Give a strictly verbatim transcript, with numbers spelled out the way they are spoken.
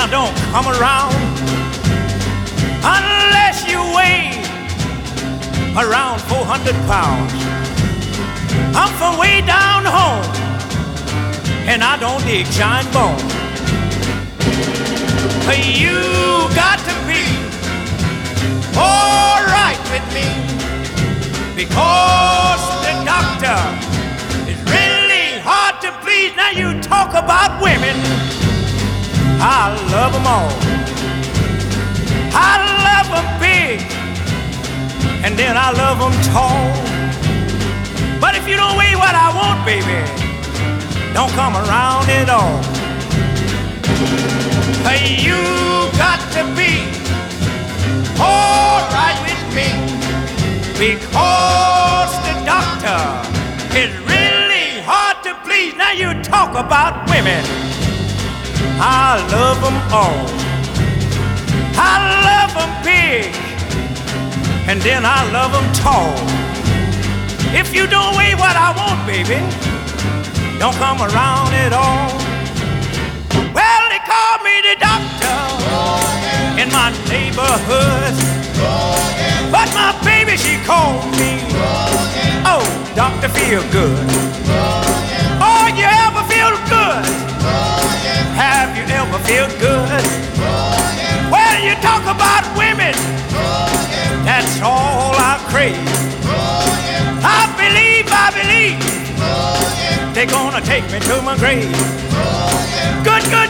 Now don't come around unless you weigh around four hundred pounds. I'm from way down home, and I don't dig giant bone. But you got to be all right with me, because the doctor is really hard to please. Now you talk about women, I love them all. I love them big, and then I love them tall. But if you don't weigh what I want, baby, don't come around at all. Hey, you got to be all right with me, because the doctor is really hard to please. Now you talk about women, I love them all. I love them big, and then I love them tall. If you don't weigh what I want, baby, don't come around at all. Well, they call me the doctor in my neighborhood, but my baby, she called me, oh, Doctor Feelgood. Oh, you ever feel good? Have you ever feel good? Well, you talk about women, that's all I crave. I believe, I believe, they're gonna take me to my grave. Good, good.